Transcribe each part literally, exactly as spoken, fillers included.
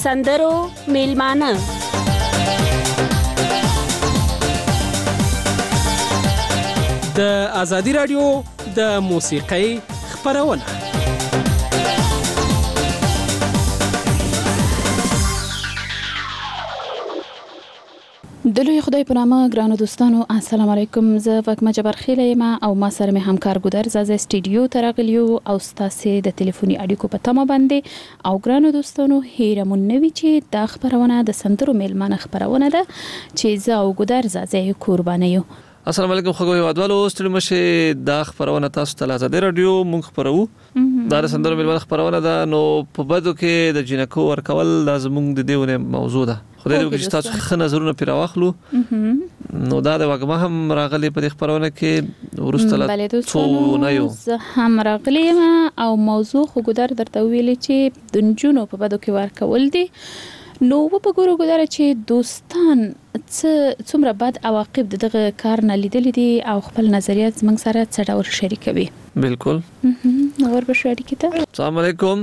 سندرو میلمانه د ازادي رادیو د موسیقۍ خبرونه. د لوی خدای په نامه ګرانو دوستانو السلام علیکم. زه وګما جبر خیله یم او ما سره مې همکار ګودر زازه سټډیو ته راغلیو او ستاسو د ټلیفوني اړیکو په تمه باندې او ګرانو دوستانو هیره مون نوی چې د خبرونه د سندرو میلمانه خبرونه ده چې زه او ګودر زازه قربانه یو. السلام علیکم خو هیوادوالو ستړي مشه د خبرونه تاسو ته ازادي رادیو مونږ خبرو دا سندرو میلمانه خبرونه ده. نو په بدو کې د جنکو ورکول لازم د دیونه موضوع ده. خدای دې وکړي تاسو ښه نظرونه پیر واخلو. نو دا د وګما هم راغلي په خبرونه کې ورسته څو نه یو هم راغلي او موضوع خو ګودر درته ویلې چې د جنونو په بدو کې ورکول دي. نو په ګورو ګودر چې دوستان څه څومره بد عواقب دغه کار نه لیدل دي او خپل نظریات زموږ سره څه ډول شریکوي. بالکل اور به شریک کیته. السلام علیکم.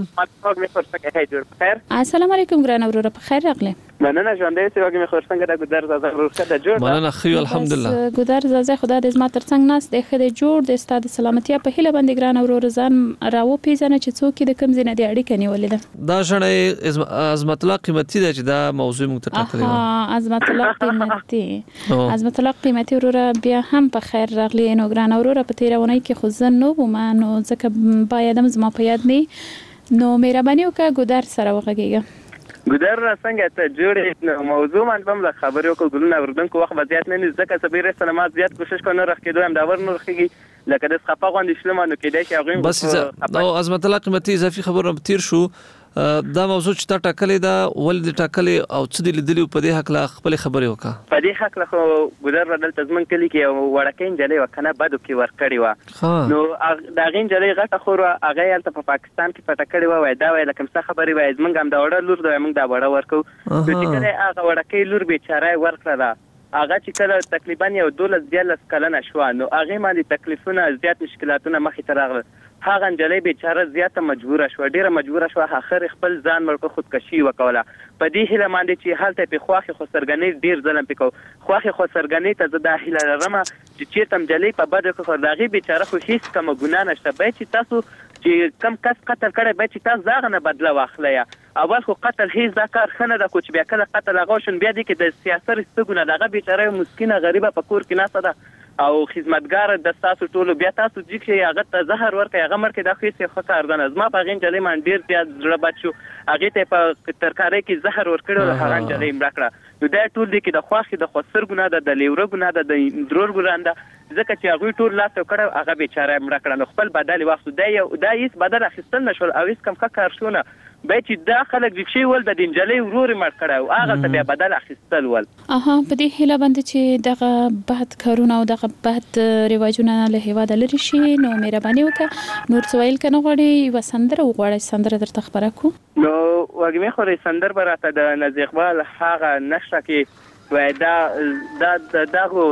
السلام علیکم ګران اورور په خیر راغله. مننه ژوندې سي وګمه خور څنګه د ګودر زازه ورخه د جوړ. مننه خو الحمدلله. ګودر زازه خدای دې زما ترڅنګ ناس د خدای جوړ د استاد سلامتی په هله باندې ګران اورور ځان راو پیژنه چې څوک د کم زینه دی اړیکه نیولې ده. دا شنه عظمت الله قیمتي ده چې دا موضوع مونږ ته ټاکلې و. ها عظمت الله قیمتي عظمت الله قیمتي اورور بیا هم په خیر راغلی. نو ګران اورور په تیرونه کې خو زن نو ما نو ځکه باید زما په یاد نه نو مهرباني وکړه ګودر سره وغږیږه. ګودر څنګه ته جوړې موضوع باندې هم له خبرې وکړو ګلونه وردونکو وخت وضعیت نه ځکه سبیره سلامات زیات کوشش کوي رخ کېدو هم دا ور نور خېږي لکه د خپه غونډې شلم نو کېدای شي هغه بس نو عظمت الله قیمتي اضافي خبره تیر شو. دا موضوع چې تا ټاکلې دا ولې ټاکلې او څه دي لیدلی په دې حق لا خپل خبرې وکړه. په دې حق له خو ګودر بدل تزمن کلی کې وړکین جلې وکنه بدو کې ور کړی و. نو دا غین جلې غټه خور هغه یالته په پاکستان کې پټه کړی و. وای دا وای لکه څه خبرې وای زمونږ هم دا وړه لور دا موږ دا وړه ورکو. چې کله هغه وړکې لور بیچاره ورکړه هغه چې کله تقریبا یو دولس دیالس کلنه شو نو هغه باندې تکلیفونه زیات مشکلاتونه مخې ته راغله. هغه انجلې بیچاره زیاته مجبوره شو ډیره مجبوره شو اخر خپل ځان مړ خودکشي وکوله. په دې هله باندې چې حالت په خواخي خو سرګنې ډیر ظلم پکو خواخي خو سرګنې ته د داخله لرمه چې چیرته انجلې په بده خو داغي بیچاره خو هیڅ کوم ګناه نشته به چې تاسو چې کم کس قتل کړي به چې تاسو داغه نه بدله واخلې. اول خو قتل هیڅ دا کار خنه د کوچ بیا کله قتل غوښن بیا دي کې د سیاست ستګونه دغه بیچاره مسکینه غریبه په کور کې ناسه ده او خدمتګار د تاسو ټولو بیا تاسو چې کې هغه ته زهر ورکړي هغه مرکه د خو څه خطر ده. زما په غین جلې من ډیر زیات زړه بچو هغه ته په ترکارې کې زهر ورکړو هغه جلې مړکړه. نو دا ټول دي کې د خواخي د خسر ګناه ده د لیوره ګناه ده د درور ګناه ده ځکه چې هغه ټول لاس کړه هغه بیچاره مړکړه. نو خپل بدل وخت دی یو دا هیڅ بدل اخیستل نشول او هیڅ کم کار شونه به چې دا خلک د شي ول د دنجلې ورور مړ کړه او هغه ته بیا بدل اخیستل ول. اها په دې هله باندې چې دغه بد کارونه او دغه بد رواجونه له هیواده لري شي نو مهرباني وکړه نور سوال کنه غواړي وسندره وغواړي سندره درته خبره کو. نو وګمه خو سندر براته د نزیقبال هغه نشه کې وای دا دا دغه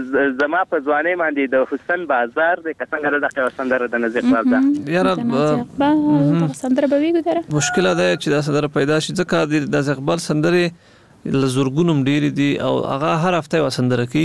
زما په ځواني باندې د حسن بازار د څنګه د سندره د نزیقبال ده یاره سندره به وی ګره مشکله ده چې دا سندره پیدا شي ځکه د نزیقبال سندره لزورګونم ډیر دي او هغه هر هفته وسندره کی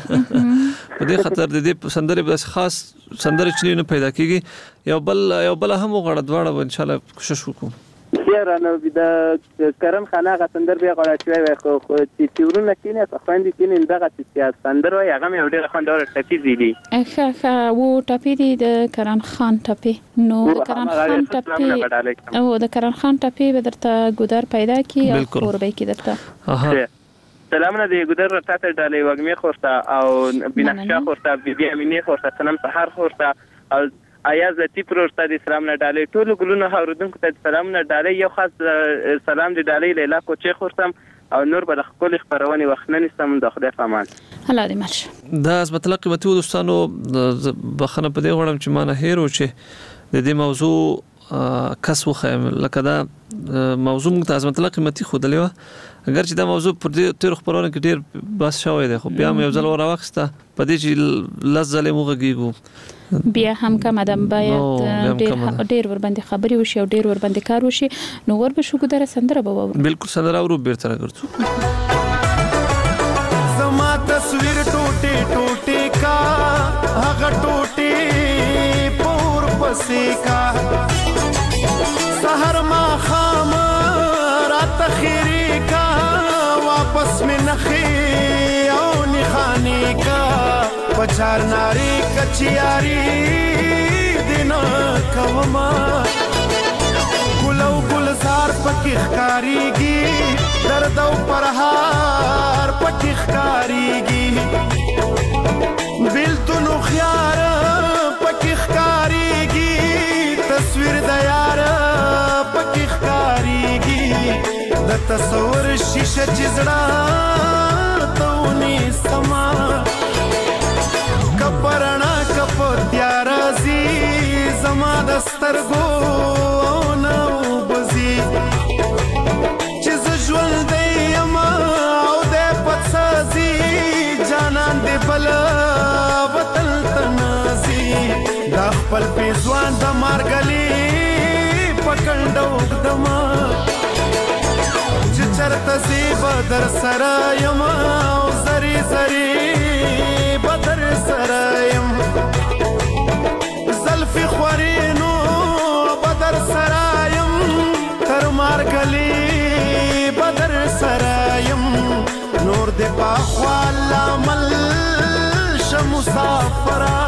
په دې خاطر د دې سندره بس خاص سندره چې نه پیدا کیږي یو بل یو بل هم غړ دواړه ان شاء الله کوشش وکړو. یاره نو د کرم خانه غ سندر بیا غواړي چې خو خو چې تیورونه کینې خو خوندې کینې دغه چې سندر وای هغه مې ډېر خوندور ټپي دي. اخه اخه وو ټپي دي د کرم خان ټپي نو د کرم خان ټپي او د کرم خان ټپي به درته ګودر پیدا کی او قربای کی درته. اها سلامونه دی ګودر راته ډالې وګمې خورته او بنفشه خورته بي امینه خورته سلام سحر خورته او ایاز لطیف ورته د سلام نه ډالې ټول ګلونه اوردونکو ته سلام نه ډالې یو خاص سلام دی ډالې لیلا کوچې خورتم او نور به خپل خبرونه وښننې سم د خدای پامان. الله دې ماشه دا عظمت الله قیمتي دوستانو بخنه په دې غواړم چې ما نه هیرو چې د دې موضوع کس وخایم لکه دا موضوع موږ ته عظمت الله قیمتي ښودلې وه اگر چې دا موضوع پر دې تیرو خپرونو کې ډېر بحث شوی دی خو بیا هم یو ځل ورواخیسته په دې چې لس ځلې موږ غږېږو بیا هم کم ادم باید ډېر ورباندې خبرې وشي او ډېر ورباندې کار وشي نو ور به شو ګدره سندره به وورو بالکل سندره اورو بیرته راګرځو زما تصویر ټوټه ټوټه کا هغه ټوټه پور پسې کا سحر ما خام رات خیری کا واپس میں نخی او نخانی کا پچار ناری کچیاری دینا کوما گلو گلزار پکی خکاریگی درد او پرهار پکی خکاریگی بیلتونو خیار پکی خکاریگی تصویر دیار پکی خکاریگی د تصور شیشه چزڑا تونی سما کپرنا کپ تیارازی زما دسترگو نو بزی چیز جول دیم او دے پتسازی جانان دے بلا وطن تنازی دا خپل پیزوان دا مارگلی پکندو دما چرت زی بدر سرایم او زری زری بدر سرایم زلفی خورینو بدر سرایم تر مارگلی بدر سرایم نور دی پاخوال عمل شمسافرا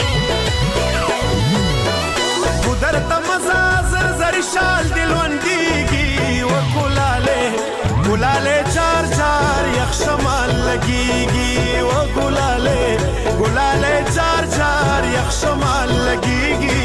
گدر تمزا زر زری شال دلوندیگی و کلاله گلاله چار چار یک شمال لگیگی و گلاله گلاله چار چار یک شمال لگیگی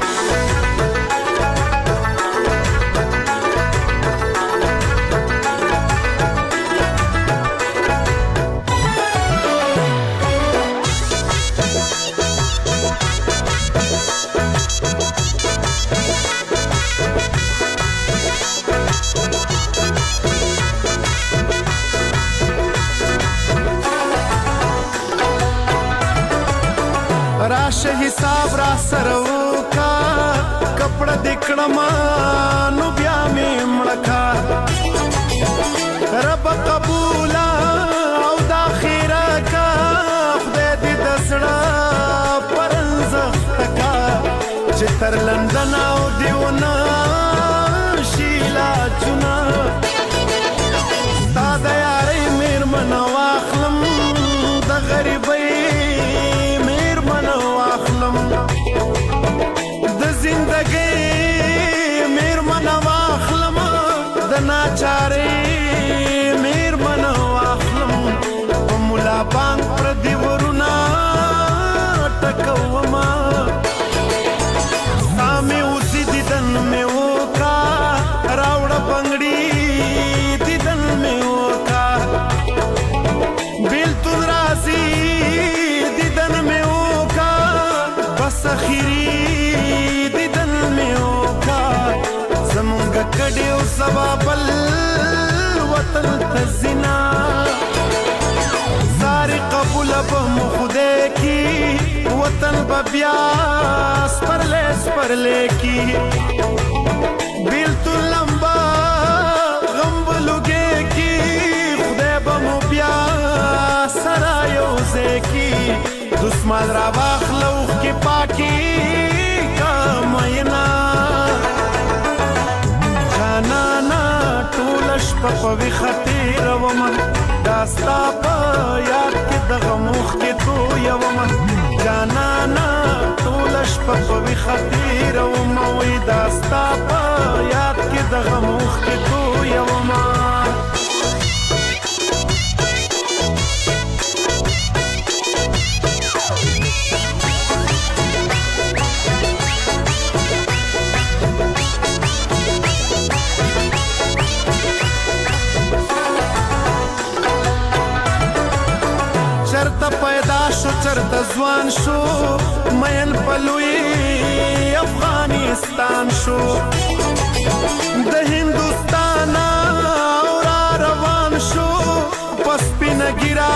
راشه حساب را سرو کا کپڑا دکڑما نو بیا می مړکا رب قبولا او دا خیره کا خدای دې دسړه پرنځخت کا چې تر لندن او دیونه شیلا چنا تا د یاري میر منو اخلم د غریبۍ د زندګۍ میر منو اخلم د ناچارۍ میر منو اخلم په مولا بانک پر دی ورونه ټکوما سامي اوسې دیدن مې وکا راوړه بنګړي دیدن مې وکا بیلتون راسي دیدن مې وکا بس اخیری دیدن میں اوکا زمونگا کڑیو سبابل وطن تزینا ساری قبول بم خودے کی وطن ببیاس پرلے سپرلے کی بیلتو لمبا غمب لگے کی خودے بم بیاس سرائیوزے کی دسمال را باخلوخ کی پاکی کاماینا جانانا ټولش په پوی خطیر ومن داستا په یاد کې د غموخ کې تو یومن جانانا ټولش په پوی خطیر وموي داستا په یاد کې د غموخ کې تو یومن چرته پیدا شو چرته ځوان شو مین پلوی افغانی افغانستان شو د هندوستان اور روان شو پس پینګرا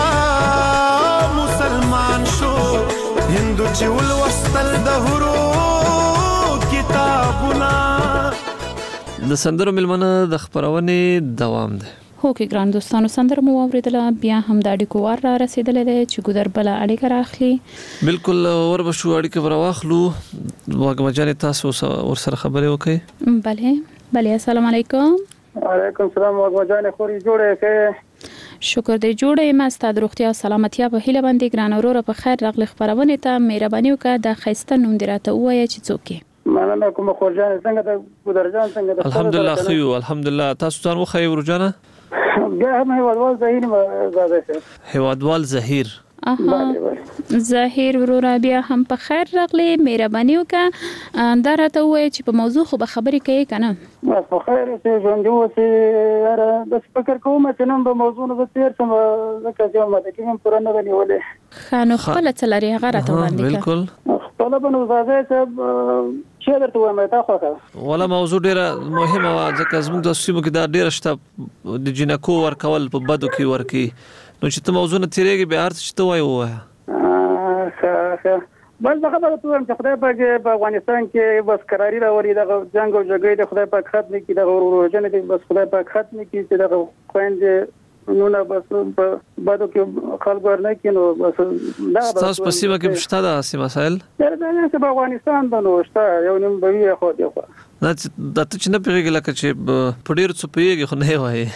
مسلمان شو هندو چې ول وستل د هرو کتابونه. د سندرو ملمنه د خبرونې دوام ده. هو کې ګران دوستانو سندره مو اوریدله بیا هم د اړیکو وار را رسیدلې ده چې ګودر بل اړیکه راخلي. بالکل ور بشو اړیکه ورواخلو واګم جان تاسو ور سره خبرې وکړي. بله بله السلام علیکم. وعلیکم السلام واګم جان خوري جوړه کې شکر دې جوړه ما ستاسو روغتیا او سلامتیا په هیله باندې ګران اورور په خیر راغلی خبرونه ته مهرباني وکړه د خیسته نوم دراته وایي چې څوک مننه کوم خور جان څنګه د ګودر جان څنګه د الحمدلله خيو الحمدلله تاسو ځان وخی ورجانه بیا هم هیوادوال زهیر زاده شه هیوادوال زهیر اها زهیر ورورا بیا هم په خیر راغلی مهرباني وکړه دا راته وایي چې په موضوع خو به خبرې کوي کنه بس په خیر چې ژوند یو چې اره د فکر کوم چې نن به موضوع نه تیر سم زکه چې ما ته کوم پرانه ونیولې خانو خپل تلری هغه راته وړاندې بالکل خپل بنو زاده چې چې درته وایم تاسو خو ولا موضوع ډیره مهمه وا ځکه زموږ د سیمو کې دا ډیره شته د جنکو ورکول په بدو کې ورکی نو چې ته موضوع نه تیریږي به ارته چې ته وایې وایه ښه بس دا خبره ته وایم چې خدای پاک په افغانستان کې بس قراري راوړي دغه جنگ او جګړې د خدای پاک ختم کړي دغه ورورجنه دې بس خدای پاک ختم کړي چې دغه خويندې نو نه بس په بعدو کې خلک ورنه کینو بس دا تاسو په سیمه کې مشته ده سیمه مسائل تر دې چې په افغانستان باندې شته یو نیم بوي خو دی خو دا ته چې نه پیږي لکه چې په ډیر څه پیږي خو نه وایي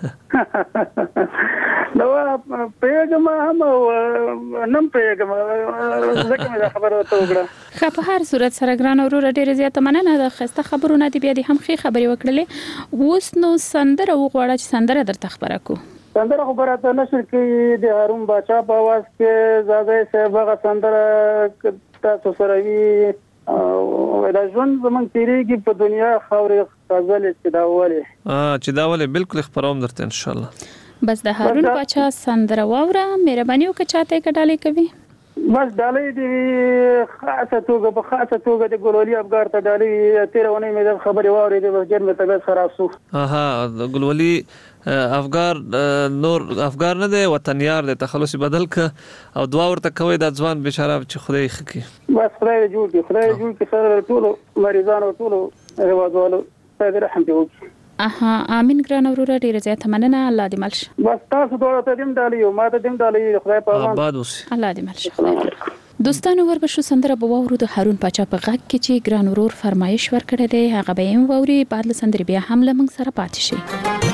نو پیګم هم نم پیګم زکه مې خبره ته وکړه خو په هر صورت سره ګران اورور ډیره زیاته مننه د خسته خبرونه دی بیا د هم خې خبرې وکړلې اوس نو سندره وغواړه چې سندره درته خبره کو سندره خبره ته نشر کې د هارون باچا په आवाज کې زاده صاحب هغه سندره تاسو سره وی او دا ژوند زمونږ تیریږي په دنیا خاورې غزل چې دا ولې اه چې دا ولې بالکل خبروم درته ان شاء الله بس د هارون باچا سندره واوره مهرباني وکړه چاته کډالې کوي بس ډالې دی خاصه توګه په خاصه توګه د ګلولي افغار ته ډالې تیرونه مې د خبرې واورې د وجر مې طبيعت خراب شو اها د ګلولي افغار نور افغار نه دی وطن یار دی تخلص بدل ک او دعا ورته کوي د ځوان بیچاره چې خدای خکې بس خدای جوړ کړي خدای جوړ کړي سره ټول مریضانو ټول هوادوالو خدای رحم دې وکړي اها امين ګران اورور ډیره زیاته مننه الله دې ملش بس تاسو دوه ته دیم ډالې او ما ته دیم ډالې خدای په امان آباد اوسه الله دې ملش دوستانو وربشو سندره به وورو د هارون پاچا په غږ کې چې ګران اورور فرمایش ورکړی دی هغه به هم ووري بعد له سندرې بیا هم له موږ سره پاتې شي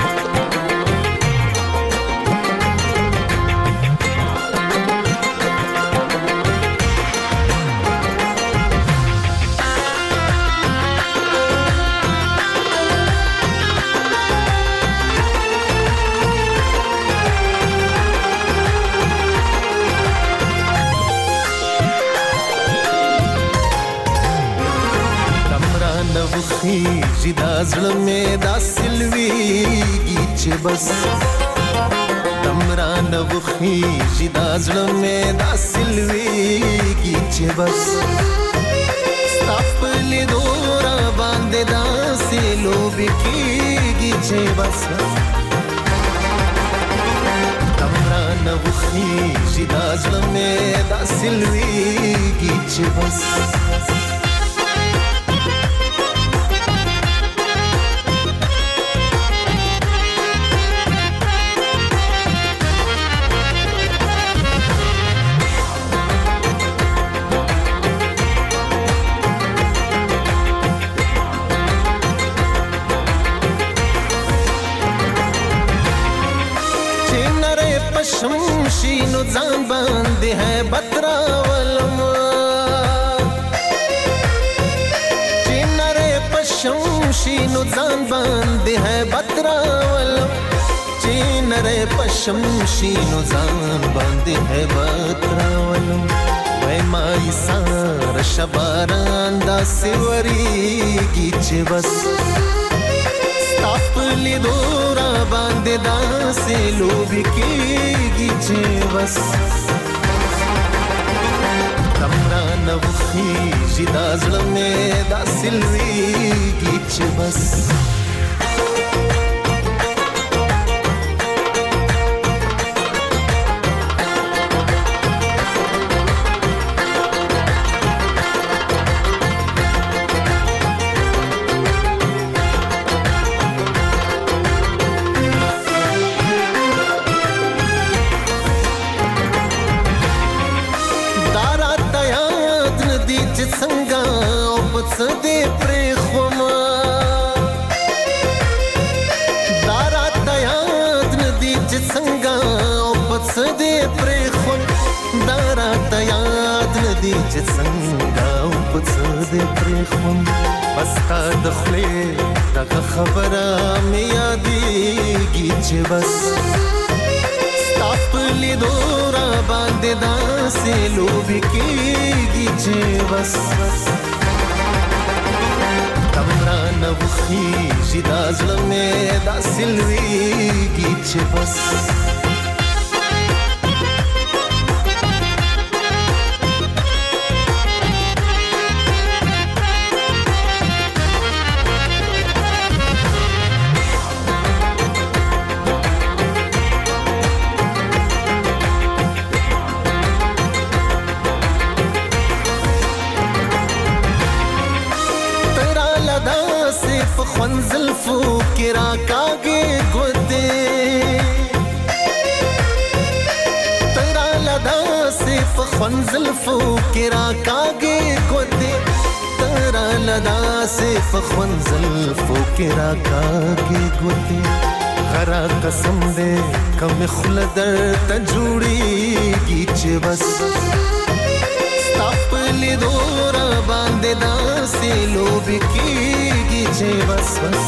خیږي دا زړه مې دا سلويږي چې بس تمرا نه وخیږي دا زړه مې دا سلويږي چې بس خپل دورا باندې دا سلوب کیږي چې بس تمرا نه وخیږي دا زړه مې دا سلويږي چې بس شمشینو ځان باندې ہے بترا ولم چینره پشمشینو ځان باندې ہے بترا ولم چینره پشمشینو ځان باندې ہے بترا ولم وای مای سار شباران دا سیوریږي چې بس خپل دورا باندې دا سلوب کیږي چې بس تمران نه وخیږي دا زړه مې داسې لویږي چې بس چې څنګه او په څه دې پرېښوم بس تا د خولې دغه خبره مې یادېږي چې بس ستا په لیدو را باندې داسې لوبې کېږي چې بس تم رانه وخیږي دا زړه مې داسې لویږي چې بس زلفو کې راکاږي ګوتې تیرا لدا سي په خون زلفو کې راکاږي ګوتې تیرا لدا سي په خون زلفو کې راکاږي ګوتې غرا قسم دې کم خلدر ته جوړيږي چې بس ستاپ لیدورا باندې داسې لوبې کېږي چې بس بس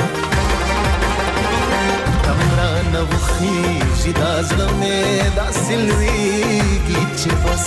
تمرا نه وخیږي دا زړه مې داسې لویږي چې بس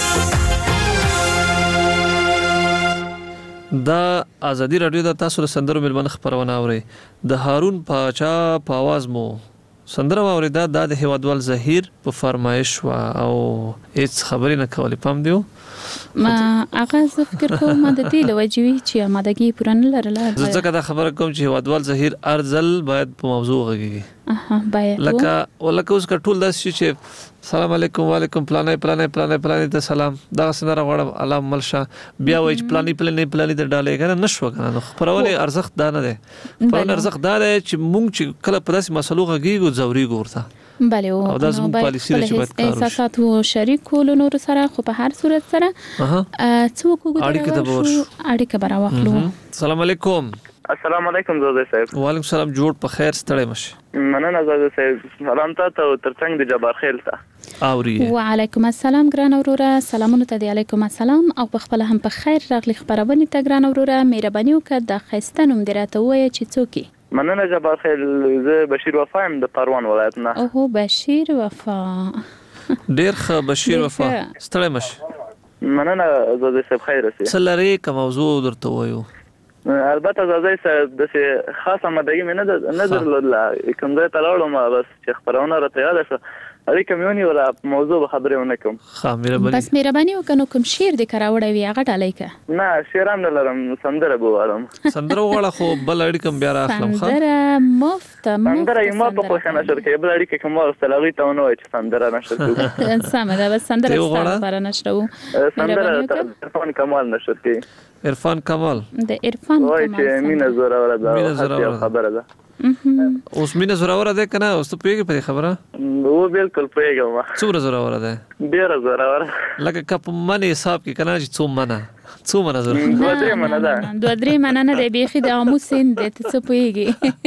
دا ازادي رادیو د تاسو د سندرو ملمن خبرونه اوري د هارون پاچا په आवाज مو سندره اوریدا د هیوادوال زهیر په فرمایش وا او هیڅ خبرې نه کولې پام دیو ما هغه فکر کوم د دې لوجوي چې آمادګي پوره نه لرله زه دا خبره کوم چې هیوادوال زهیر ارزل باید په موضوع غږیږي اها باید لکه ولکه اوس کټول داس چې سلام علیکم وعلیکم پلانې پلانې پلانې پلانې ته سلام دا سندره غواړم علام ملشه بیا وای پلانې پلانې پلانې ته ډالې کنه نشو کنه خبرونه ارزښت دانه ده خبرونه ارزښت دانه چې مونږ چې کله په داسې مسلو غږیږو ضروري ګورته بله او دا زموږ پالیسي ده چې باید کار وشي احساسات او شریک کول نور سره خو په هر صورت سره څوک وګورئ اړیکه ته ورشو اړیکه برا واخلو السلام علیکم السلام علیکم زوزه صاحب وعلیکم السلام جوړ په خیر ستړی مشه مننه زوزه صاحب سلام تاسو ته ترڅنګ د جبار خیل ته اوري وعلیکم السلام ګران اوروره سلامونه ته دی علیکم السلام او په خپل هم په خیر راغلی خبرونه ته ګران اوروره مهرباني وکړه د خستنوم درته وای چې څوک مننه جبار خیل زه بشیر وفا ام د پروان ولایت نه اوه بشیر وفا ډیر ښه بشیر وفا ستړی مشه مننه زوزه صاحب خیر اوسئ سلری کوم موضوع درته وایو البته زوزه صاحب د خاصه مدګي مې نه نه درلوده کوم ځای ته لاړم بس چې خبرونه راته یاد شو اړې کمیونی ولا موضوع خبرې ونه کوم ها مهرباني بس مهرباني وکړو کوم شعر د کراوړې وی هغه ټالای کا نه شعرام نه لرم سندره بوالم سندره وړه خو بل اړې کوم بیا راخلم ښه سندره مفت سندره یې ما په خوښه نشر کې بل اړې کوم واستلغی ته ونه وای چې سندره نشر کوي سمه ده بس سندره ستاره نشرو سندره عرفان کمال نشر کوي عرفان کمال د عرفان کمال وای چې مینه زوره ولا دا خبره ده اوس مینه زوره ده کنه اوس ته پیګه په خبره و بالکل پیګم څومره زوره ده ډیر زوره لکه کپ منی حساب کې کنه چې څوم منه څوم منه زوره دوه درې منه ده دوه درې منه نه دی بيخي د امو سین د څه پیګي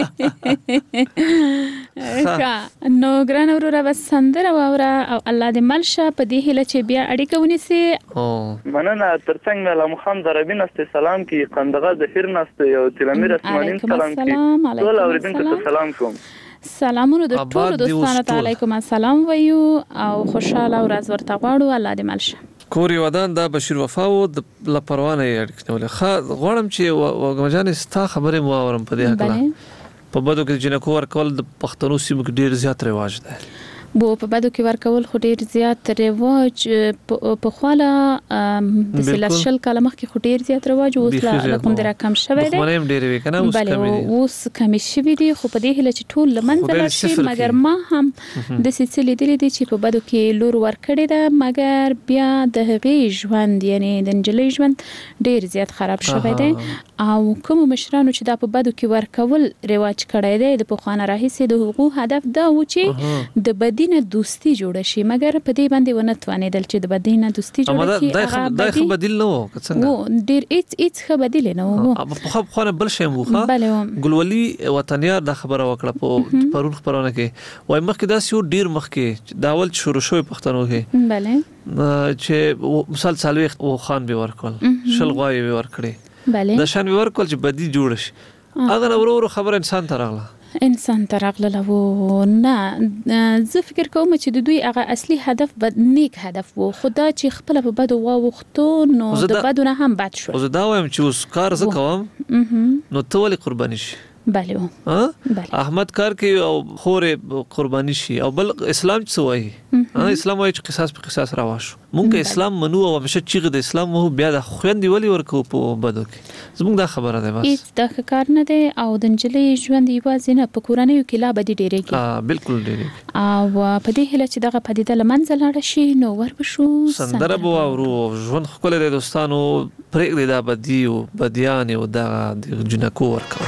کا نو ګران اوروره بس سندره واوره او الله دې ملشه په دې هله چې بیا اړیکه ونیسي او مننه ترڅنګ مې محمد دربین است سلام کی قندغه ظفر نست یو تلمیر اسمانین سلام کی ټول اوریدونکو سلام کوم سلامونه د ټول دوستانو ته علیکم السلام ویو او خوشاله ورځ ورته غواړو الله دې ملشه کوري ودان دا بشیر وفاو د لپروانه اړیکه ولې غواړم چې وګمجان ستا خبره مو اورم په دې حق په بده کې جنکو ورکول د پښتنو سیمو کې ډیر زیات رواج ده بو په بدو کې ورکول خو ډیر زیات رواج په خواله د سلسل کلمه کې خو ډیر زیات رواج اوس لا کوم در کم شوی دی خو ډیر وی کنه اوس کم دی اوس کم شوی دی خو په دې هله چې ټول لمنځه شي مګر ما هم د سلسله دي چې په بدو کې لور ورکړی ده مګر بیا د هغې ژوند یعنی د نجلۍ ژوند ډیر زیات خراب شوی دی او کوم مشرانو چې دا په بدو کې ورکول رواج کړی دی د پخوانه راهیسې د حقوق هدف دا و چې د بدینه دوستی جوړه شي مګر په دې باندې ونه توانېدل چې د بدینه دوستی جوړه شي هغه دا خو بدیل نه و څنګه ډیر هیڅ هیڅ خو بدیل نه و په خو بل شی مو ښه ګلولي وطنیار دا خبره وکړه په پرون خبرونه کې وای مخکې دا سیو ډیر مخکې دا اول شروع شوی پښتنو کې bale چې مثال سالوي او خان به ورکول شل غوي به ورکړي bale د شان به ورکول چې بدی جوړ شي اگر اورو خبر انسان ته راغله انسان ته راغله و نه زه فکر کوم چې د دوی هغه اصلي هدف بد نیک هدف وو خدا چې خپل په بد واوختو نو د بدونه هم بد شو زه دا وایم چې اوس کار ز کوم نو ته ولې قرباني شي بله ها احمد کار کوي او خورې قرباني شي او بل اسلام څه وایي اسلام وایي چې قصاص په قصاص راوښو مونږ اسلام منو او همیشه چې د اسلام مو بیا د خويندې ولي ورکو په بدو کې زموږ دا خبره ده بس هیڅ د کار نه دی او د نجلۍ ژوند یوازې نه په کورنۍ کې لا بدی ډیرېږي ها بالکل ډیرېږي او په دې هله چې دغه پدیده لمنځه لاړه شي نو ور بشو سندره بو او ژوند خپل د دوستانو پرېږدي دا بدی او بدیان او دا د جنکو ورکو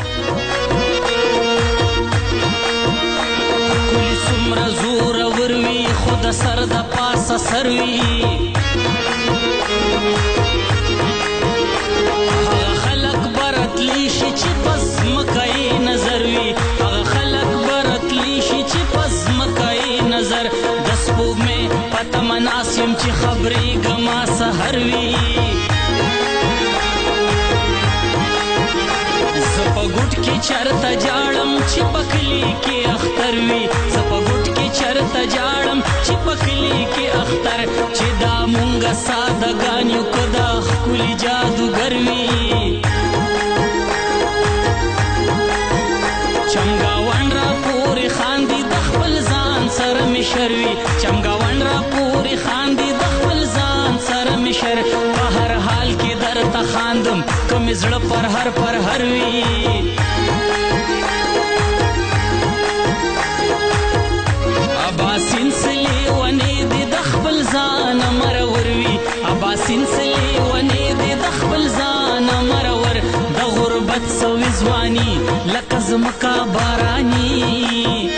د سر د پاسه سروي هغه خلق برتلی شي چې پس مکای نظر وي هغه خلق برتلی شي چې پس مکای نظر د سپوږمۍ پته مناسم چې خبرې ګما سحر وي زپا ګټ کې چرته جاړم چې پکلی کې اختر وي زپا ګټ کې چرته جاړم چې پکلی کې اختر چې دا مونږه سادهګان یو کدا ښکلي جادوګر وي چمګاون را پورې خاندي د خپل ځان سره مشر وي چمګاون را پورې خاندي د خپل ځان سره مشر په هر حال کې درته خاندم کم زړه پر هر پر هر وي اباسین سلی ونی دی د خپل ځان مرور وي اباسین سلی ونی دی د خپل ځان مرور د غربت سوي ځواني لکه زمکا باراني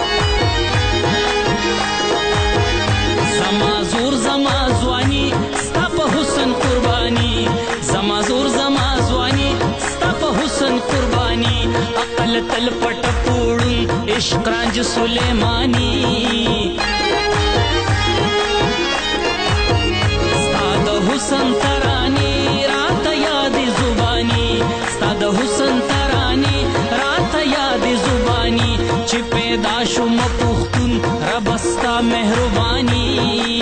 زما زور زما ځواني ستا په حسن قرباني زما زور زما ځواني ستا په حسن قرباني عقل تل پټ پوړون عشق رانج سلیمانی ستا د حسن ترانی رات یاد زبانی ستا د حسن ترانی رات یاد زبانی چې پیدا شوم پختون رب ستا مهربانی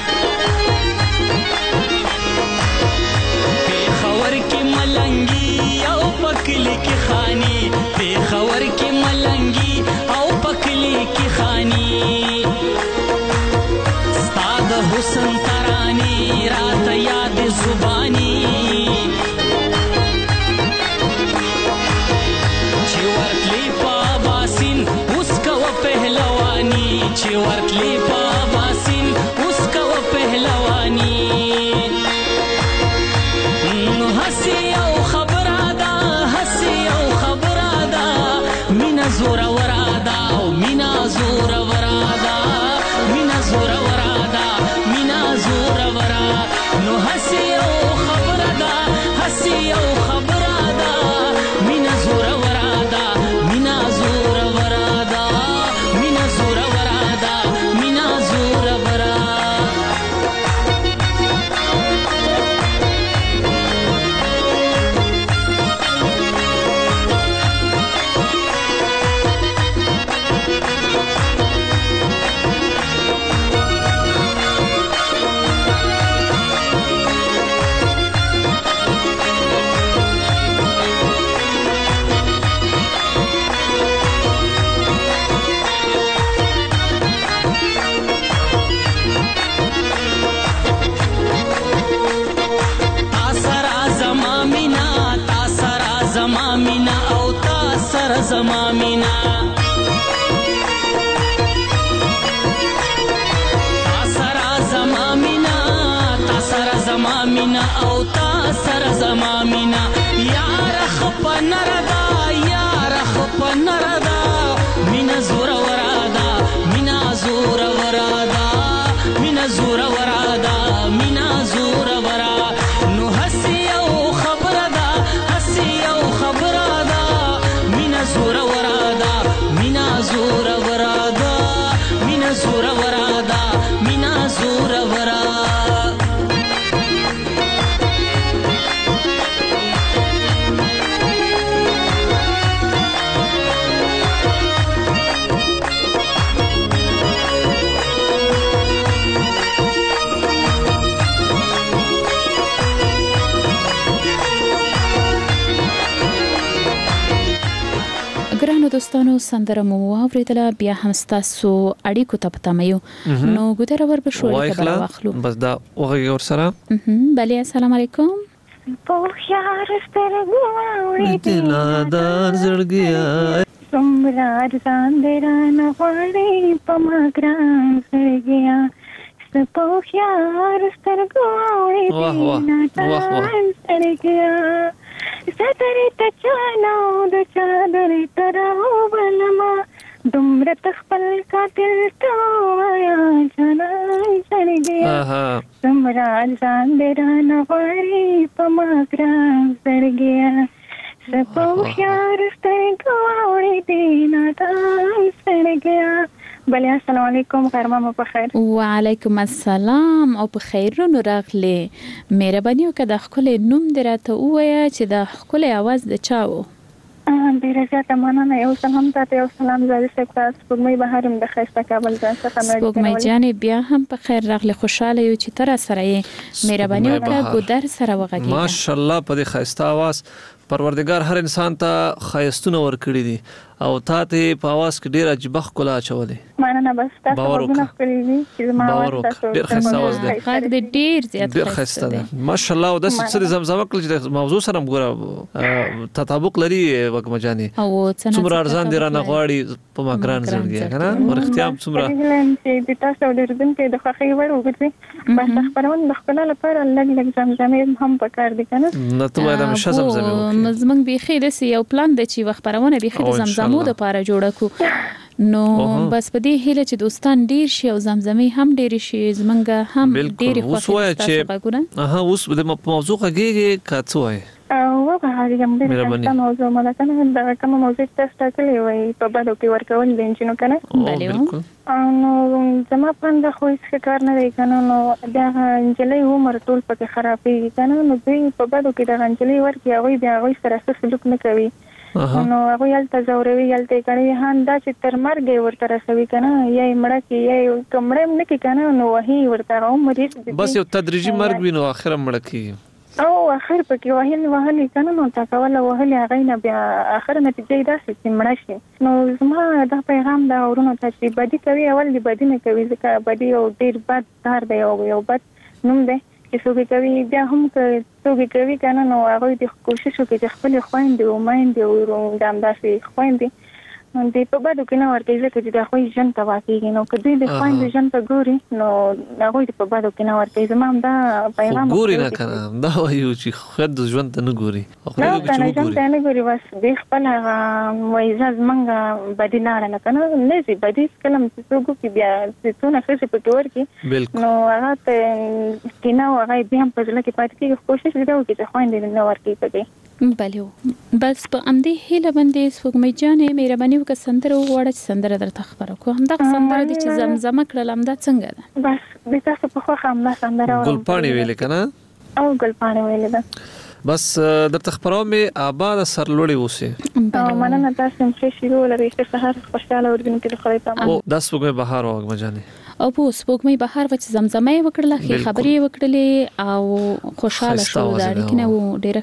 خبر کې ملنګي او پکلی کې خانی په خبر کې ملنګي او پکلی کې خانی ستا د حسن ترانی رات یاد زبانی چې ورتلی په باسین اوس کو پهلوانی چې ورتلی په باسین اوس کو پهلوانی هسي او خبره ده هسي او خبره ده مینا زور وراده او مینا زور وراده مینا زور وراده مینا زور وراده نو هسي او خبره ده هسي او خبره ده مینا زور وراده مینا زور وراده مینا زور وراده مینا او تا سر زما مینا یار خپ نردا یار خپ نردا مینا زور ورادا مینا زور ورادا مینا زور ورادا مینا زور ورا نو حسی او خبردا حسی او خبردا مینا زور ورادا مینا زور ورادا مینا زور ورادا مینا زور ورا ګرانو دوستانو سندره مو واوریدله بیا هم ستاسو اړیکو ته پتمایو نو ګودره ور به شو وایخلا بس دا وغه ور سره بله السلام علیکم په خيار سترګو اورې دلادار زړګیا څومره ځان دې رانه وړې په مګران زړګیا په خيار سترګو اورې دلادار زړګیا سترې ته چانو د چادرې تراو بلما دومره تخپل قاتل توایا جنان زړګیا څومره ځان دې رانه وړې په مګران زړګیا په خيار سترګو اورې دلادار زړګیا بله السلام علیکم غرمه مو په خیر وعلیکم السلام او په خیر نو راغله مهرباني وکړه د خپل نوم دراته وایا چې د خپل आवाज د چاو ډیره زیاته مننه یو سلام تاسو یو سلام زاري سپاس سپوږمۍ بهارم د خیسته کابل ځان څخه مې سپوږمۍ جانې بیا هم په خیر راغله خوشاله یو چې تر سره یې مهرباني وکړه ګودر سره وغږیږه ماشاءالله په دې خیسته आवाज پروردگار هر انسان ته خیستونه ور کړی دي او تا ته په आवाज کې ډیر عجیب خلا چولې مننه بس تاسو ورونه کړی دي چې ما تاسو ډیر خیسته आवाज ده خاک دې ډیر زیات ډیر خیسته ده ماشاءالله او د څه زمزمه کړل چې موضوع سره موږ تطابق لري وګم جاني او څومره ارزان دي رانه غواړي په ماګران زړګي کنه ور اختیار څومره چې تاسو ډیر دن کې د خوخي ور وګورئ بس خبرونه د خپل لپاره لګ لګ زمزمه هم پکار دي کنه نو ته وایم شه زمزمه مزمن بيخي د یو پلان د چې وخت پرونه بيخي د زمزمو د پاره جوړه کو نو بس په دې هیله چې دوستان ډیر شي او زمزمي هم ډیر شي زمنګ هم ډیر خوښه تاسو اها اوس د موضوع غږیږي کاڅوي او هغه هم د موضوع ملاتنه د کوم موضوع تاسو ټاکلې وي په بده کې ورکول دي چې نو کنه نو زما پاند خو هیڅ کار نه دی کنه نو دا انجلې عمر ټول پکې خرابې کنه نو دوی په بده کې د انجلې ورکې هغه بیا هغه سره څه سلوک نه کوي نو هغه یلته زوروي یلته کوي هان دا چې تر مرګ ورته رسوي کنه یا مړه کې یا کمړم نه کې کنه نو وਹੀ ورته عمر بس یو تدریجي مرګ وینو اخر مړه کې او اخر پکې وهل وهل کنه نو تا کوله وهل هغه نه بیا اخر نتیجه دا چې مړه شي نو زما دا پیغام دا ورونو ته چې بدی کوي اول دی بدی نه کوي ځکه بدی او ډیر بد کار دی او یو بد نوم دی چې څوک کوي بیا هم څوک کوي کنه نو هغه د کوشش وکړي چې خپل خويندې او مایندې او دامداسي خويندې نو دې په بده کې نه ورته ځکه چې دا خوې جن ته واقعي نو کدی د خويندې جن ته ګوري نو هغه په بده کې نه ورته زما دا پیغام ګوري نه کنه دا وایو چې خد ژوند ته نه ګوري خو دې چې ګوري نه ګوري بس دې خپل وایزاز منګه بدیناره نه کنه نه زی بدی کلم چې څوک کې بیا چې څونه څه په تور کې نو هغه ته کینه هغه بیا په ځل کې پاتې کې کوشش وکړي چې خويندې نه ورکی پکې بله بس په امدې هله باندې سپوږمۍ جانې مهرباني وکړه سندره وغواړه چې سندره درته خبره کو همدا سندره دي چې زمزمه کړل همدا څنګه ده بس د تاسو په خو همدا سندره ګلپاڼې ویل کنه او ګلپاڼې ویل ده بس درته خبرو مې آباد سرلوړي وسی او مننه تاسو چې شروع لري چې سهار خوشاله ورګن کې خبرې تمام او داس وګړي بهار وګ مجاني او په سپوږمۍ بهار و چې زمزمه وکړله خې خبرې وکړلې او خوشاله شو دا لیکنه و ډېر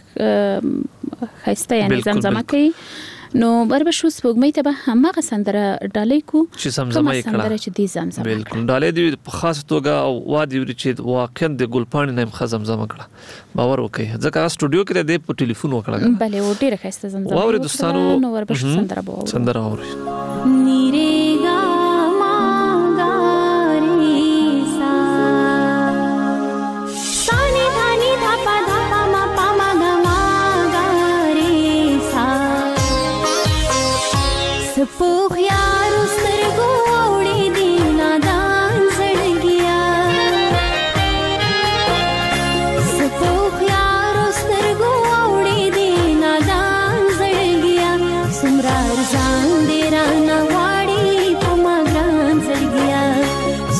خسته یعنی زمزمه کوي نو بربه شو سپوږمۍ ته به همغه سندره ډالې کو چې زمزمه یې کړه چې دې زمزمه بالکل ډالې دی په خاص توګه او وادي ور چې واقعا د ګلپاڼې نیم خ زمزمه کړه باور وکي ځکه سټوډیو کې د په ټلیفون وکړه بله و ډېر خسته زمزمه واوري دوستانو نو وربه سندره به سندره اوري نیرګا ماګاری سا سانی دانی دا پدا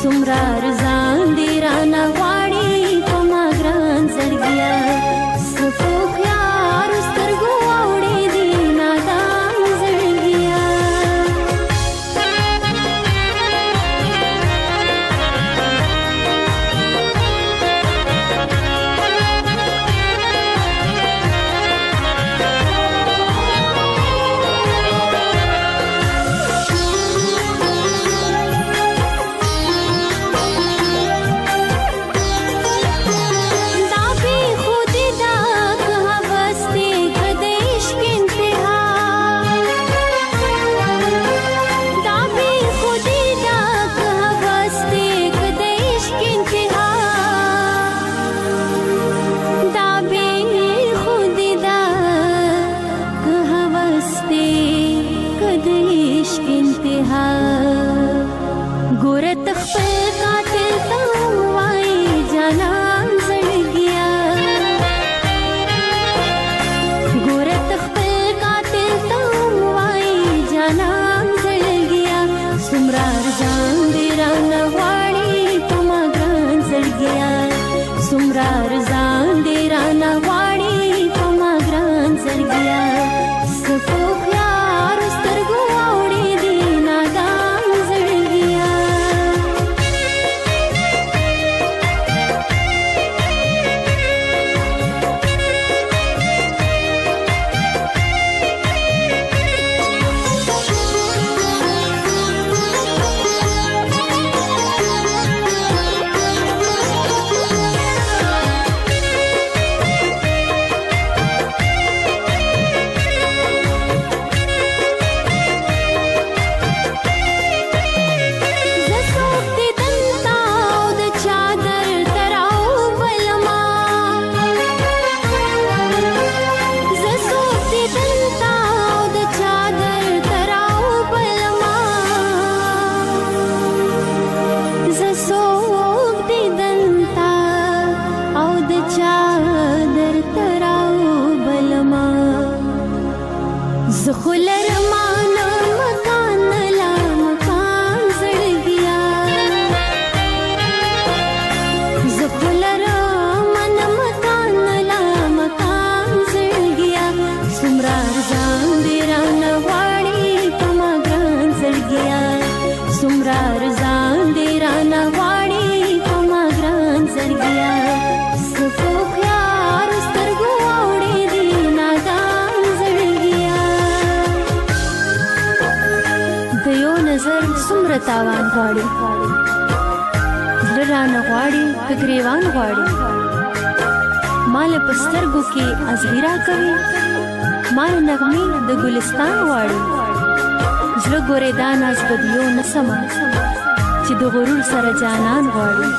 سمرا رضان دی رانا غواړي په ما ګران زړګیا صفو خيار سترګو اوړې دي نادان زړګیا تاوان غواړي زړه رانه غواړي که ګریوان غواړي مال په سترګو کې ازغیرا کوي مال نغمې د ګلستان غواړي زړه ګورې دا ناز بدیو نه سمه چې د غرور سره جانان غواړي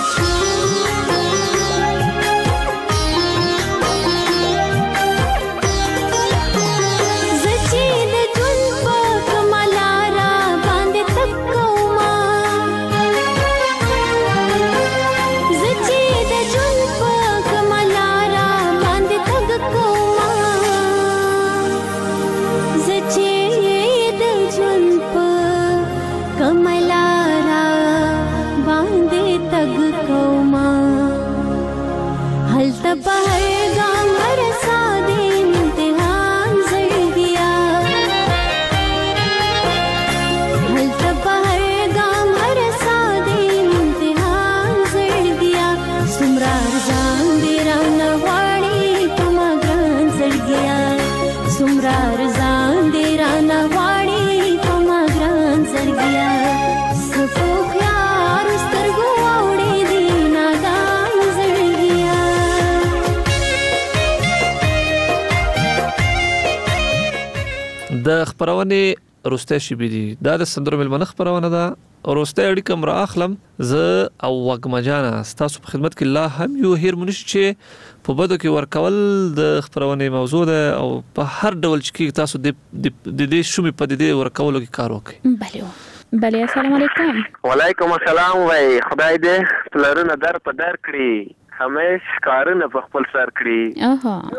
د خبرونه روسته شي بيدي دا د سندرو ملمنه خبرونه ده روسته اړیکه مر اخلم ز او وګمجانا تاسو په خدمت کې لا هم یو هیر منشي چې په بده کې ورکول د خبرونه موضوع ده او په هر ډول چې تاسو د دې شومې په دې ورکولو کې کار وکړي بله بله السلام علیکم وعلیکم السلام وای خدای دې پلرونه در په در کړی همیش کارونه په خپل سر کړی اها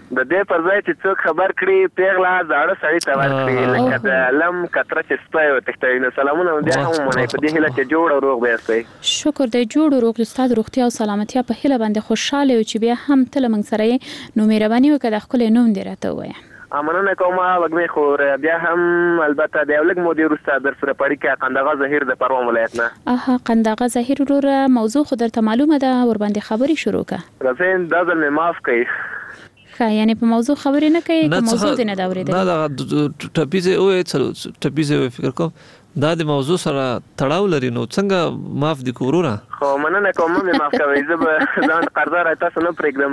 د دې پر ځای چې څوک خبر کړي پیغلا زاړه سړی ته ورکړي لکه د لم کتره چې سپی وتښتوي. نو سلامونه بیا هم ومنئ په دې هیله چې جوړ او روغ به یاستئ. شکر دی جوړ او روغ استاد روغتیا او سلامتیا په هیله باندې خوشاله یو چې بیا هم تل موږ سره یې. نو مهرباني وکړه د خپل نوم دې راته ووایه. مننه کوم وګمې خو بیا هم البته د یو لږ مودې وروسته در سره پړی قنداغه ظهیر د پروان ولایت نه. اها قنداغه ظهیر وروره موضوع خو درته معلومه ده ور باندې خبري شروع کړه. رسین دا ځل مې معاف کړئ. یعنی په موضوع خبرې نه کوي کوم موضوع دې نه دا اورېدل. نه دا ټپیزه او ټپیزه فکر کوم دا د موضوع سره تړاو لري. نو څنګه معاف دي کورونا؟ خو مننه کوم مې معاف کوي زه به ځان قرضدار تاسو نه پرېږدم.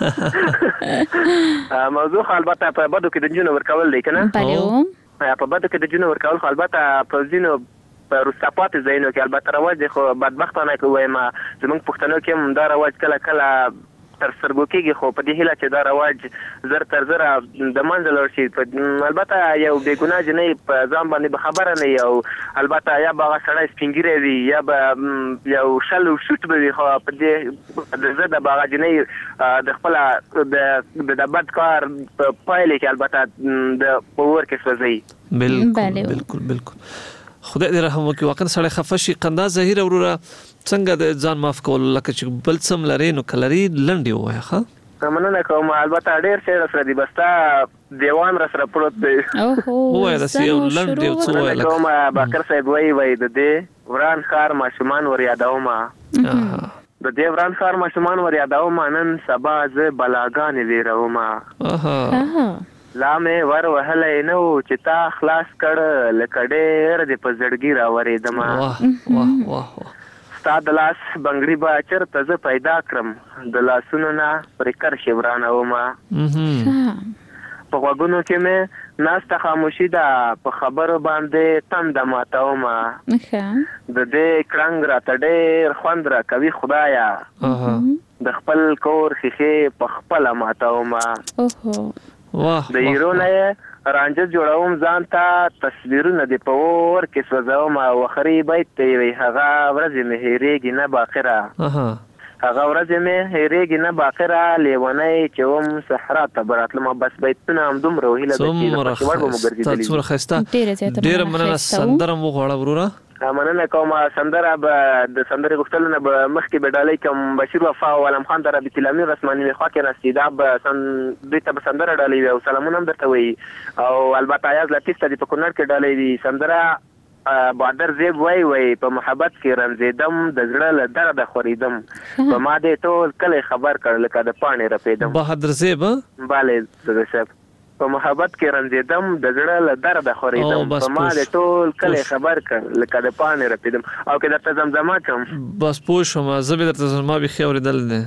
موضوع البته په بدو کې د جنو ورکول دی کنه. بله په بدو کې د جنو ورکول خو البته په ځینو په روساپات ځایونو کې البته رواج دی خو بدبختانه کوي ما زمونږ پښتنو کې هم دا رواج کله کله تر سرګو کېږي خو په دې هیله چې دا رواج زر تر زره د منځه لاړ شي. البته یو بې ګناه جنۍ په ځان باندې به خبره نه وي او البته یا به هغه سړی سپین ږیری وي یا به یو شل شوټ به وي خو په دې زه د به هغه جنۍ د خپله د بد کار په پایلې کې البته د په اور کې سوځوي. بالکل بالکل بالکل خدای دې رحم وکړي. واقعا سړی خفه شي. قندا ظهیر وروره څنګه د ځان معاف کول لکه چې بل څم لري نو کلري لنډي وای ښه مننه کوم البته ډېر څه سره دی بس تا دیوان را سره پروت دی. اوهو وای دا یو لنډي څه وای لکه کوم باکر صاحب وای وای د دې وران خار ماشومان ور یادوم د دې وران خار ماشومان ور یادوم نن سبا ز بلاګان ویروم. اها لا مې ور وهلې نو چې تا خلاص کړ لکه ډېر دې په زړګي را ورېدم. واه واه واه ستا د لاس بنګړي به چېرته زه پیدا کړم د لاسونو نه پرې کر شي ورانومه. په غوږونو کې مې ناسته خاموشي ده په خبرو باندې تنده ماتومه. د دې کړنګ راته ډېر خوند را کوي خدایا د خپل کور ښیښې په خپله ماتومه. د ایرو نه یې رانجه جوړوم ځان ته تصویرونه دې په اور کې سوځوم او اخري بیت ته وي هغه ورځې مې هېرېږي نه باخره هغه ورځې مې هېرېږي نه باخره لیونی چې وم صحرا ته به راتلم. بس بیتونه همدومره وهیله ده چې د خوښې وړ به مو ګرځېدلي. څومره ښایسته ډېره مننه. سندره مو غواړه وروره؟ مننه کوم سندره به د سندرې غوښتلو نه به مخکې به ډالۍ کوم بشیر وفا او علم خان ته رابط الامین رسماني مې خوا کې ناستي دا به دوی ته به سندره ډالۍ وي او سلامونه هم درته وایي او البته ایاز لطیف ته دې په کونړ کې ډالۍ وي. سندره بادر زیب وای وای په محبت کې رنځېدم د زړه له درده خورېدم په ما دې ټول کلی خبر کړ لکه د پاڼې رپېدم. بهادر زیب بله زده صاحب په محبت کې رنځېدم د زړه له درده خورېدم په ما دې ټول کلی خبر کړ لکه د پاڼې رپېدم. او که درته زمزمه کړم بس پوه شوم زه به درته زما بیخي اورېدل دی.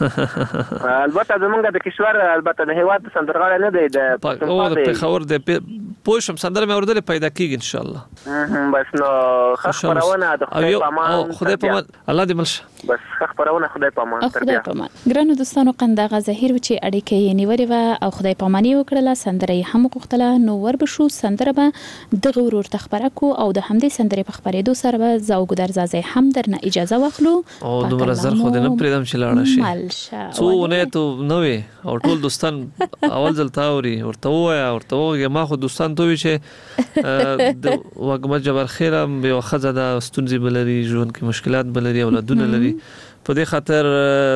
البته زمونږ د کشور البته د هېواد سندرغاړی نه دی د پېښور دی پوه شوم سندره مې اورېدلې پیدا کېږي انشاءالله. بس نو ښه خپرونه د خدای په امان خدای په امان الله دې مل شه. بس ښه خپرونه خدای په امان تر بیا. ګرانو دوستانو قنداغه ظهیر چې اړیکې یې نیولې وه او خدای په امان یې وکړله سندره یې هم وغوښتله. نو وربشو سندره به دغه ورور ته خپره کړو او د همدې سندرې په خپرېدو سره به زه او ګودر زازی هم درنه اجازه واخلو. او دومره زر خو دې نه پرېږدم چې لاړه شي. څو اونۍ تو نه وې او ټول دوستان اول ځل تا اوري ورته ووایه ورته ووایه ما خو دوستان ته وي چې د وږمه جبار خیر هم یوه ښځه ده ستونزې به لري ژوند کې مشکلات به لري اولادونه لري په دې خاطر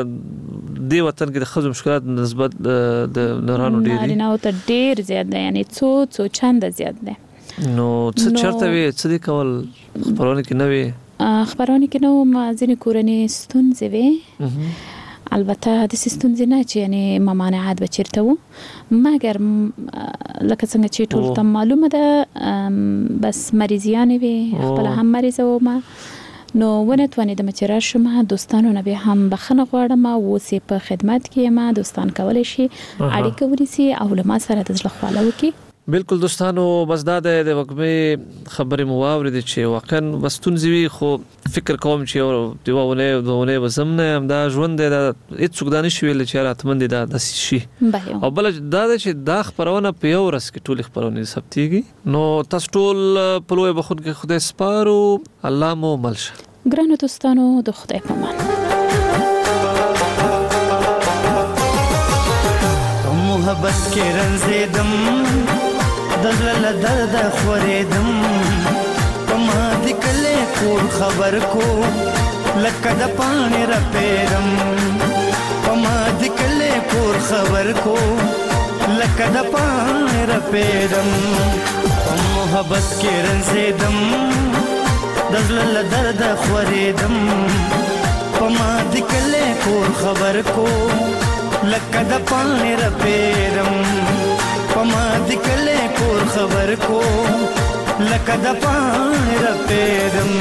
دې وطن کې د ښځو مشکلات نسبت د نرانو ډېر دي نارینهو ته ډېر زیات دی یعنی څو څو چنده زیات دی. نو څه چېرته وې څه دې کول خپرونې کې نه وې؟ خپرونې کې نه وم ځینې کورنۍ ستونزې وې البته داسې ستونزې نه چې یعنې ممانعات به چېرته وو مګر لکه څنګه چې ټولو ته معلومه ده بس مریضیانې وې خپله هم مریضه ومه نو ونتوانېدم چې راشم دوستانو نه بیا هم بخښنه غواړم اوس یې په خدمت کې یم دوستان کولی شي اړیکه ونیسي او له ما سره د زړه خواله وکړي. بالکل دوستانو بس دا د وږمې خبرې مو واورېدې چې واقعا بس ستونزې وي خو فکر کوم چې یوه اونۍ دوه اونۍ به زه هم نه یم دا ژوند دی دا هېڅوک دا نشي ویلی چې راتمن دی دا داسې شي. او بله دا ده چې دا خپرونه په یو ورځ کې ټولې خپرونې ثبتېږي نو تاسو ټول په لویه بخښونکي خدای سپارو الله مو مل شه. ګرانو دوستانو د خدای په امان. محبت کې رنځېدم د زړه له درده خورېدم په ما د کلي کور خبر کو لکه د پاڼې رپېدم په ما د کلي کور خبر کو لکه د پاڼې رپېدم په محبت کې رنځېدم د زړه له درده خورېدم په ما د کلي کور خبر کو لکه د پاڼې رپېدم په ما د کلي کور خبر کو لکه د پاڼې رپېدم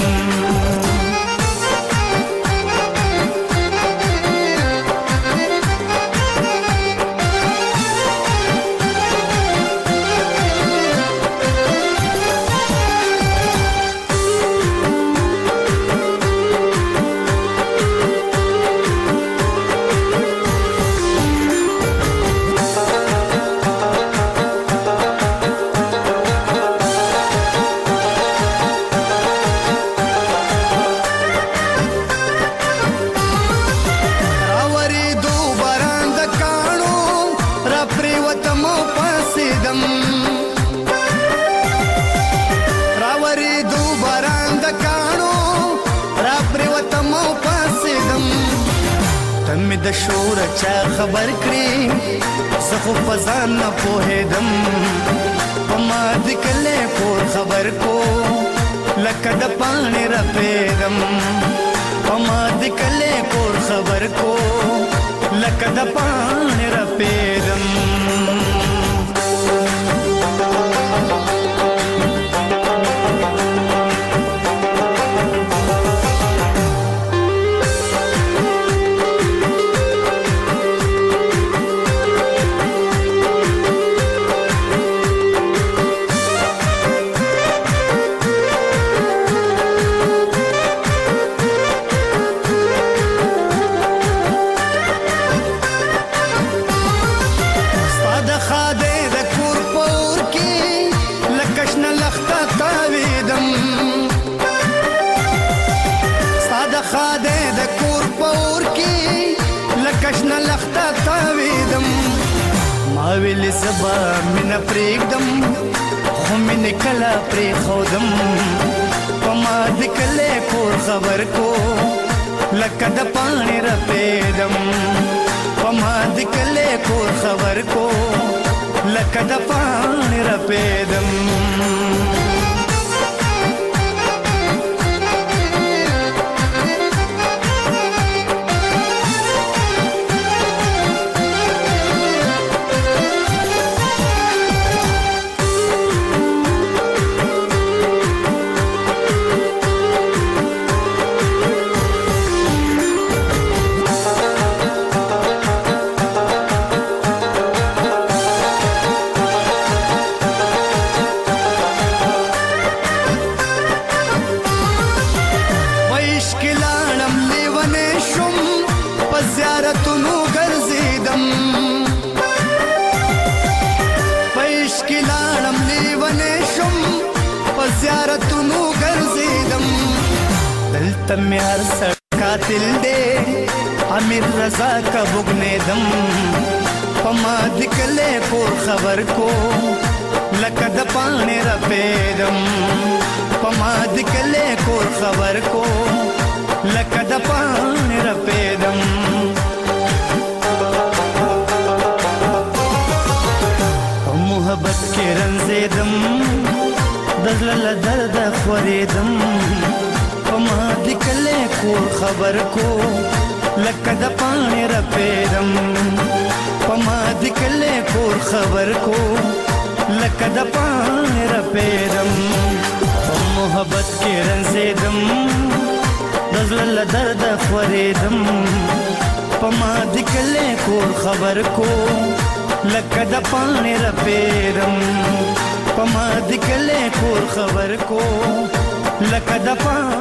د شور چا خبر کړي زه خو په ځان نه پوهېدم په ما د کلي کور خبر کو لکه د پاڼې رپېدم په ما د کلي کور خبر کو لکه د پاڼې رپېدم ویلی سبا مینه پرېږدم خو مینې کله پرېښودم په ما د کلي کور خبر کو لکه د پاڼې رپېدم په ما د کلي کور خبر کو لکه د پاڼې رپېدم تم یار سر قاتل دے امیر رضا کا بگنیدم پما دکلے کور خبر کو لکه د پاڼې رپېدم پما دکلے کور خبر کو لکه د پاڼې رپېدم په محبت کې رنځېدم د زړه له درده خورېدم ما د کلي کور خبر کو لکه د پاڼې رپېدم په ما د کلي کور خبر کو لکه د پاڼې رپېدم په محبت کې رنځېدم د زړه له درده خورېدم په ما د کلي کور خبر کو لکه د پاڼې رپېدم په ما د کلي کور خبر کو لکه د پاڼې